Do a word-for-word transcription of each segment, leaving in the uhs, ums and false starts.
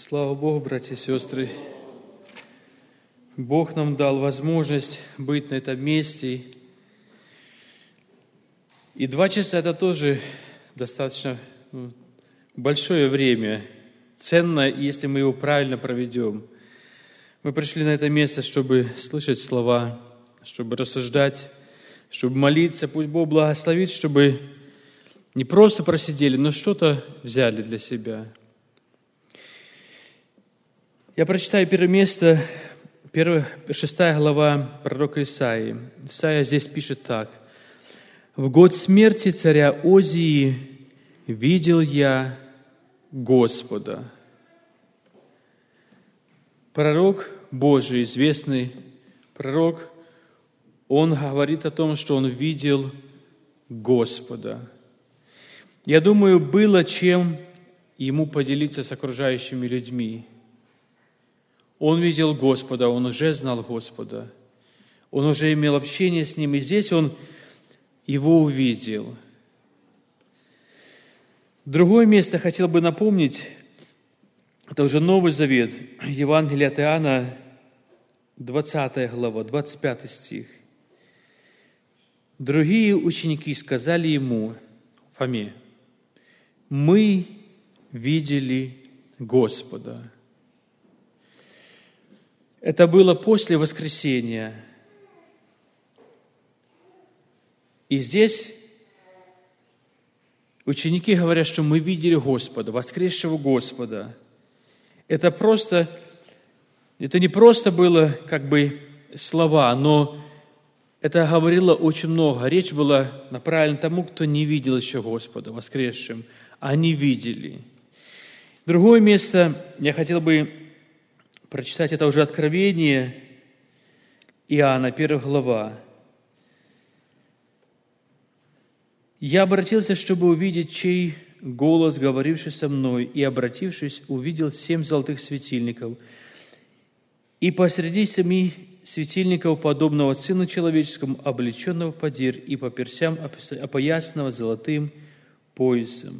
Слава Богу, братья и сестры. Бог нам дал возможность быть на этом месте. И два часа – это тоже достаточно большое время. Ценно, если мы его правильно проведем. Мы пришли на это место, чтобы слышать слова, чтобы рассуждать, чтобы молиться. Пусть Бог благословит, чтобы не просто просидели, но что-то взяли для себя. Я прочитаю первое место, первая, шестая глава пророка Исаии. Исаия здесь пишет так. «В год смерти царя Озии видел я Господа». Пророк Божий, известный пророк, он говорит о том, что он видел Господа. Я думаю, было чем ему поделиться с окружающими людьми. Он видел Господа, он уже знал Господа, он уже имел общение с Ним, и здесь он его увидел. Другое место хотел бы напомнить, это уже Новый Завет, Евангелие от Иоанна, двадцатая глава, двадцать пятый стих. Другие ученики сказали ему, Фоме, мы видели Господа. Это было после воскресения. И здесь ученики говорят, что мы видели Господа, воскресшего Господа. Это просто, это не просто было как бы слова, но это говорило очень много. Речь была направлена тому, кто не видел еще Господа воскресшим. Они видели. Другое место я хотел бы прочитать, это уже Откровение Иоанна, первая глава. «Я обратился, чтобы увидеть, чей голос, говоривший со мной, и, обратившись, увидел семь золотых светильников. И посреди семи светильников, подобного Сыну Человеческому, облеченного в подир, и по персям опоясанного золотым поясом».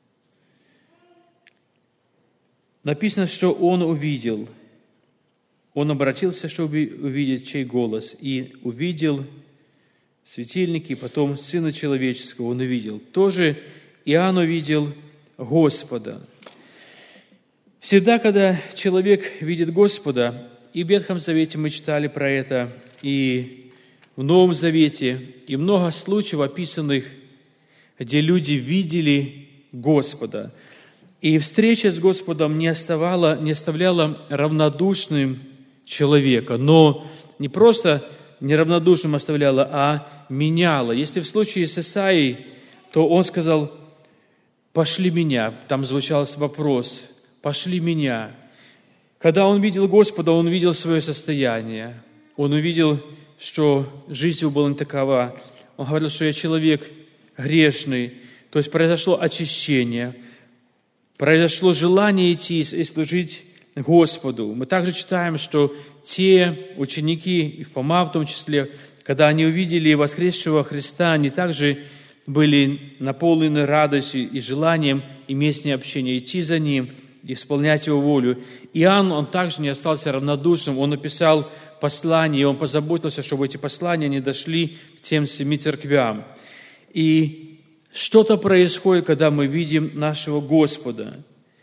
Написано, что он увидел. Он обратился, чтобы увидеть, чей голос, и увидел светильники, и потом Сына Человеческого он увидел. Тоже Иоанн увидел Господа. Всегда, когда человек видит Господа, и в Ветхом Завете мы читали про это, и в Новом Завете, и много случаев описанных, где люди видели Господа. И встреча с Господом не оставала, не оставляла равнодушным человека, но не просто неравнодушным оставляла, а меняла. Если в случае с Исаией, то он сказал, «Пошли меня», там звучал вопрос, «Пошли меня». Когда он видел Господа, он увидел свое состояние, он увидел, что жизнь его была не такова. Он говорил, что я человек грешный, то есть произошло очищение, произошло желание идти и служить Господу. Мы также читаем, что те ученики, и Фома в том числе, когда они увидели воскресшего Христа, они также были наполнены радостью и желанием иметь с ним общение, идти за Ним, исполнять Его волю. Иоанн, он также не остался равнодушным, он написал послание, и он позаботился, чтобы эти послания не дошли к тем семи церквям. И что-то происходит, когда мы видим нашего Господа.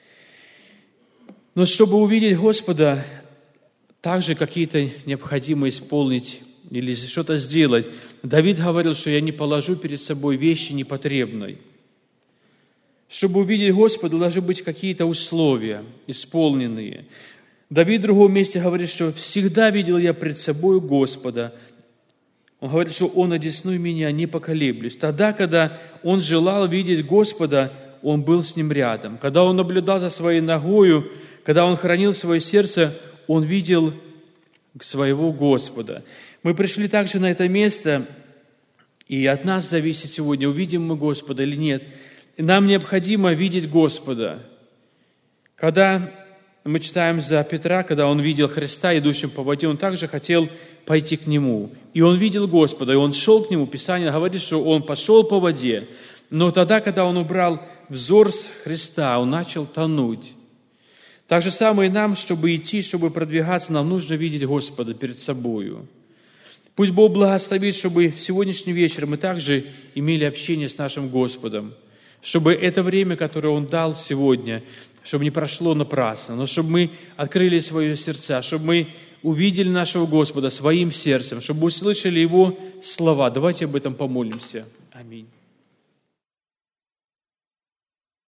Но чтобы увидеть Господа, также какие-то необходимо исполнить или что-то сделать. Давид говорил, что я не положу перед собой вещи непотребной. Чтобы увидеть Господа, должны быть какие-то условия исполненные. Давид в другом месте говорит, что всегда видел я пред собой Господа. Он говорит, что Он одесную меня, не поколеблюсь. Тогда, когда он желал видеть Господа, он был с ним рядом. Когда он наблюдал за своей ногою, когда он хранил свое сердце, он видел своего Господа. Мы пришли также на это место, и от нас зависит сегодня, увидим мы Господа или нет. И нам необходимо видеть Господа. Когда мы читаем за Петра, когда он видел Христа, идущим по воде, он также хотел пойти к Нему. И он видел Господа, и он шел к Нему. Писание говорит, что он пошел по воде. Но тогда, когда он убрал взор с Христа, он начал тонуть. Так же самое и нам, чтобы идти, чтобы продвигаться, нам нужно видеть Господа перед собою. Пусть Бог благословит, чтобы в сегодняшний вечер мы также имели общение с нашим Господом, чтобы это время, которое Он дал сегодня, чтобы не прошло напрасно, но чтобы мы открыли свои сердца, чтобы мы увидели нашего Господа своим сердцем, чтобы услышали Его слова. Давайте об этом помолимся. Аминь.